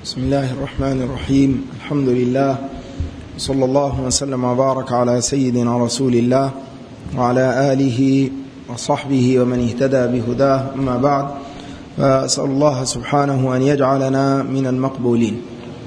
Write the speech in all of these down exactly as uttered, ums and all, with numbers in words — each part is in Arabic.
بسم الله الرحمن الرحيم. الحمد لله صلى الله وسلم وبارك على سيدنا رسول الله وعلى آله وصحبه ومن اهتدى بهداه. أما بعد، فأسأل الله سبحانه أن يجعلنا من المقبولين.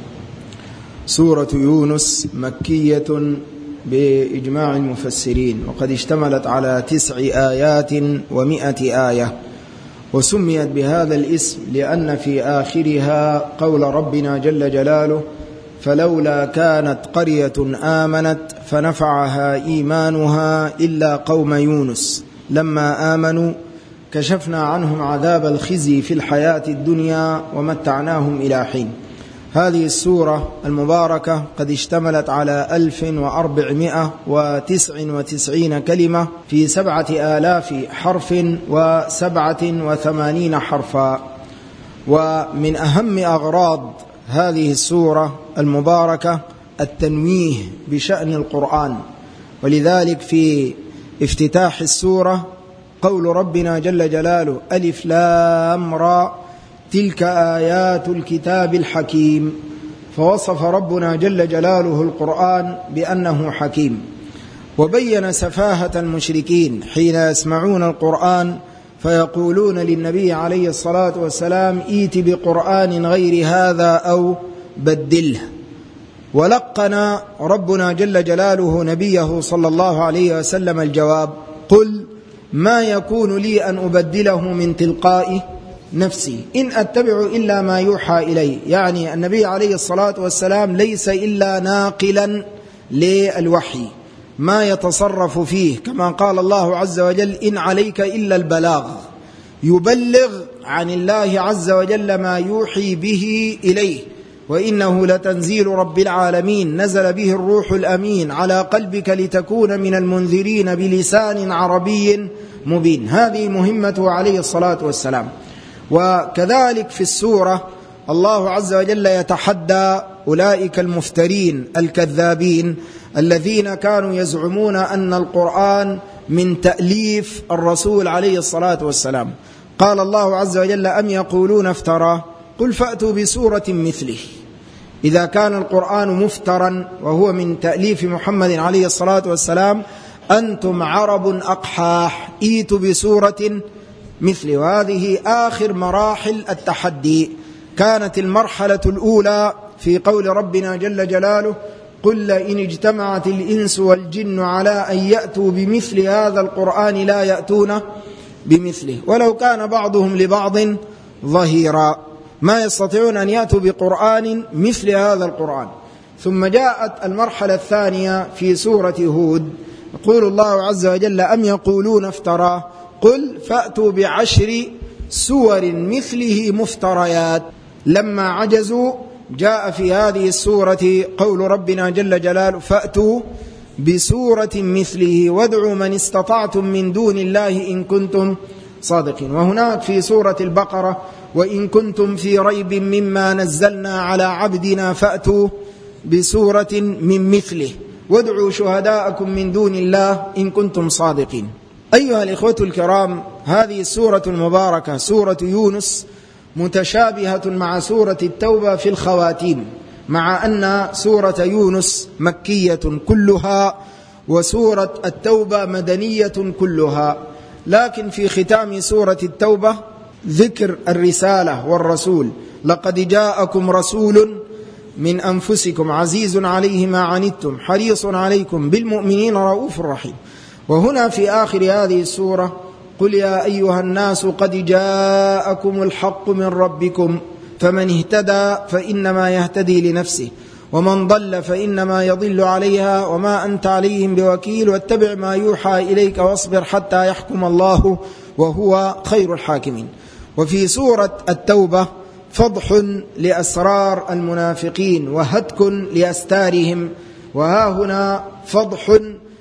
سورة يونس مكية بإجماع المفسرين، وقد اشتملت على تسع آيات ومئة آية، وسميت بهذا الاسم لأن في آخرها قول ربنا جل جلاله: فلولا كانت قرية آمنت فنفعها إيمانها إلا قوم يونس لما آمنوا كشفنا عنهم عذاب الخزي في الحياة الدنيا ومتعناهم إلى حين. هذه السورة المباركة قد اشتملت على ألف وأربعمائة وتسع وتسعين كلمة في سبعة آلاف حرف وسبعة وثمانين حرفا. ومن أهم أغراض هذه السورة المباركة التنويه بشأن القرآن، ولذلك في افتتاح السورة قول ربنا جل جلاله: ألف لام را تلك آيات الكتاب الحكيم. فوصف ربنا جل جلاله القرآن بأنه حكيم، وبين سفاهة المشركين حين يسمعون القرآن فيقولون للنبي عليه الصلاة والسلام: ائت بقرآن غير هذا أو بدله. ولقن ربنا جل جلاله نبيه صلى الله عليه وسلم الجواب: قل ما يكون لي أن أبدله من تلقاء نفسي إن أتبع إلا ما يوحى إلي. يعني النبي عليه الصلاة والسلام ليس إلا ناقلا للوحي، ما يتصرف فيه، كما قال الله عز وجل: إن عليك إلا البلاغ. يبلغ عن الله عز وجل ما يوحي به إليه، وإنه لتنزيل رب العالمين نزل به الروح الأمين على قلبك لتكون من المنذرين بلسان عربي مبين. هذه مهمته عليه الصلاة والسلام. وكذلك في السورة الله عز وجل يتحدى أولئك المفترين الكذابين الذين كانوا يزعمون أن القرآن من تأليف الرسول عليه الصلاة والسلام. قال الله عز وجل: أم يقولون افترى قل فأتوا بسورة مثله. إذا كان القرآن مفترا وهو من تأليف محمد عليه الصلاة والسلام، أنتم عرب أقحاح، ائتوا بسورة مثله. وهذه آخر مراحل التحدي. كانت المرحلة الأولى في قول ربنا جل جلاله: قل لئن اجتمعت الإنس والجن على أن يأتوا بمثل هذا القرآن لا يأتون بمثله ولو كان بعضهم لبعض ظهيرا. ما يستطيعون أن يأتوا بقرآن مثل هذا القرآن. ثم جاءت المرحلة الثانية في سورة هود، يقول الله عز وجل: أم يقولون افترى قل فأتوا بعشر سور مثله مفتريات. لما عجزوا جاء في هذه السورة قول ربنا جل جلاله: فأتوا بسورة مثله وادعوا من استطعتم من دون الله إن كنتم صادقين. وهناك في سورة البقرة: وإن كنتم في ريب مما نزلنا على عبدنا فأتوا بسورة من مثله وادعوا شهداءكم من دون الله إن كنتم صادقين. أيها الإخوة الكرام، هذه السورة المباركة سورة يونس متشابهة مع سورة التوبة في الخواتيم، مع أن سورة يونس مكية كلها وسورة التوبة مدنية كلها. لكن في ختام سورة التوبة ذكر الرسالة والرسول: لقد جاءكم رسول من أنفسكم عزيز عليه ما عنتم حريص عليكم بالمؤمنين رؤوف رحيم. وهنا في آخر هذه السورة: قل يا أيها الناس قد جاءكم الحق من ربكم فمن اهتدى فإنما يهتدي لنفسه ومن ضل فإنما يضل عليها وما أنت عليهم بوكيل واتبع ما يوحى إليك واصبر حتى يحكم الله وهو خير الحاكمين. وفي سورة التوبة فضح لأسرار المنافقين وهتك لأستارهم، وها هنا فضح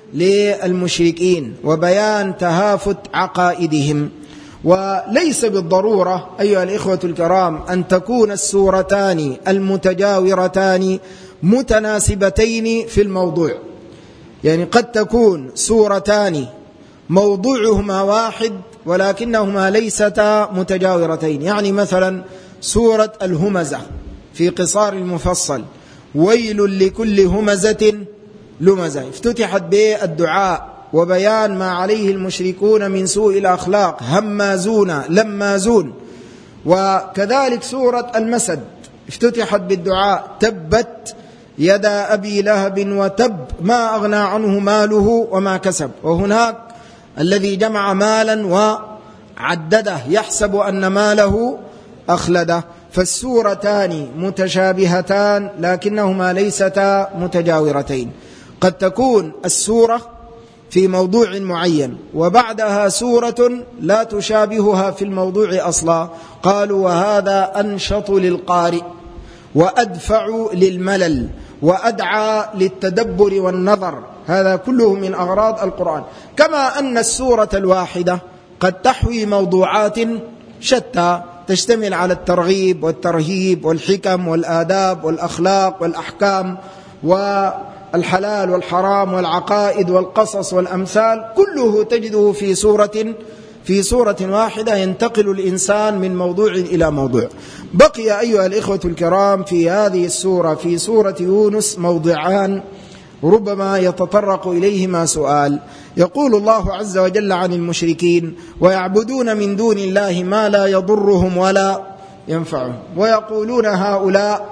للمشركين وبيان تهافت عقائدهم. وليس بالضرورة أيها الإخوة الكرام أن تكون السورتان المتجاورتان متناسبتين في الموضوع. يعني قد تكون سورتان موضوعهما واحد ولكنهما ليستا متجاورتين. يعني مثلا سورة الهمزة في قصار المفصل: ويل لكل همزة لمزة. افتتحت بالدعاء وبيان ما عليه المشركون من سوء الأخلاق، همازون لمازون. وكذلك سورة المسد افتتحت بالدعاء: تبت يدا أبي لهب وتب ما أغنى عنه ماله وما كسب. وهناك الذي جمع مالا وعدده يحسب أن ماله أخلده. فالسورتان متشابهتان لكنهما ليستا متجاورتين. قد تكون السورة في موضوع معين وبعدها سورة لا تشابهها في الموضوع أصلا. قالوا وهذا أنشط للقارئ وأدفع للملل وأدعى للتدبر والنظر. هذا كله من أغراض القرآن. كما أن السورة الواحدة قد تحوي موضوعات شتى تشتمل على الترغيب والترهيب والحكم والآداب والأخلاق والأحكام والحلال والحرام والعقائد والقصص والأمثال، كله تجده في سورة في سورة واحدة ينتقل الإنسان من موضوع إلى موضوع. بقي أيها الإخوة الكرام في هذه السورة في سورة يونس موضعان ربما يتطرق إليهما سؤال. يقول الله عز وجل عن المشركين: ويعبدون من دون الله ما لا يضرهم ولا ينفعهم ويقولون هؤلاء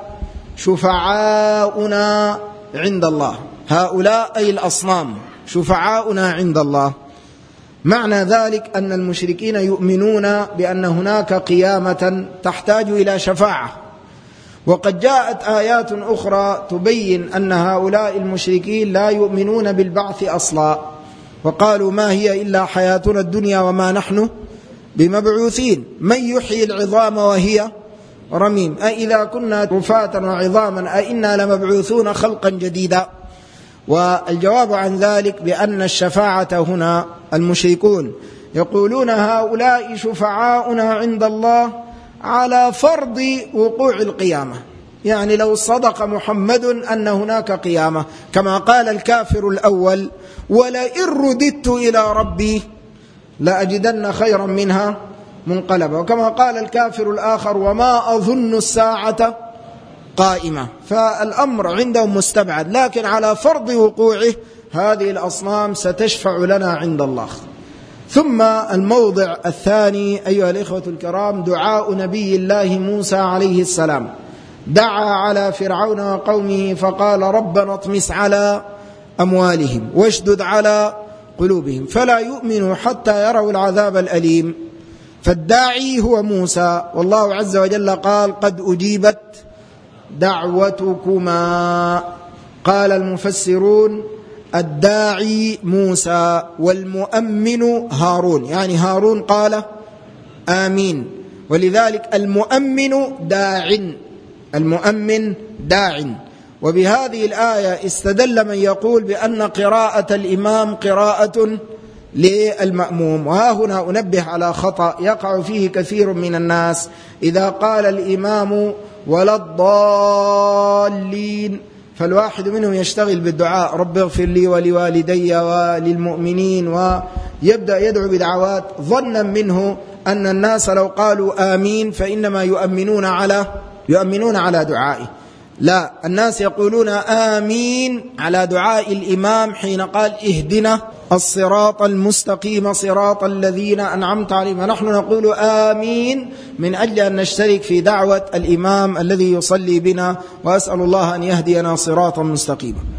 شفعاؤنا عند الله. هؤلاء أي الأصنام شفعاؤنا عند الله. معنى ذلك أن المشركين يؤمنون بأن هناك قيامة تحتاج إلى شفاعة، وقد جاءت آيات أخرى تبين أن هؤلاء المشركين لا يؤمنون بالبعث أصلا، وقالوا ما هي إلا حياتنا الدنيا وما نحن بمبعوثين. من يحيي العظام وهي رميم أئذا كنا رفاتا وعظاما أئنا لمبعوثون خلقا جديدا. والجواب عن ذلك بأن الشفاعة هنا المشركون يقولون هؤلاء شفعاؤنا عند الله على فرض وقوع القيامة، يعني لو صدق محمد أن هناك قيامة، كما قال الكافر الأول: ولئن رددت إلى ربي لأجدن خيرا منها منقلبا. وكما قال الكافر الآخر: وما أظن الساعة قائمة. فالأمر عندهم مستبعد، لكن على فرض وقوعه هذه الأصنام ستشفع لنا عند الله. ثم الموضع الثاني أيها الإخوة الكرام دعاء نبي الله موسى عليه السلام. دعا على فرعون وقومه فقال: ربنا اطمس على أموالهم واشدد على قلوبهم فلا يؤمنوا حتى يروا العذاب الأليم. فالداعي هو موسى، والله عز وجل قال: قد أجيبت دعوتكما. قال المفسرون: الداعي موسى والمؤمن هارون، يعني هارون قال آمين، ولذلك المؤمن داع، المؤمن داع. وبهذه الآية استدل من يقول بأن قراءة الإمام قراءة للمأموم. وها هنا أنبه على خطأ يقع فيه كثير من الناس: إذا قال الإمام ولا الضالين فالواحد منهم يشتغل بالدعاء: رب اغفر لي ولوالدي وللمؤمنين، ويبدأ يدعو بدعوات ظنا منه أن الناس لو قالوا آمين فإنما يؤمنون على يؤمنون على دعائه. لا، الناس يقولون آمين على دعاء الإمام حين قال: اهدنا الصراط المستقيم صراط الذين أنعمت عليهم. ونحن نقول آمين من أجل أن نشترك في دعوة الإمام الذي يصلي بنا، وأسأل الله أن يهدينا صراطا مستقيما.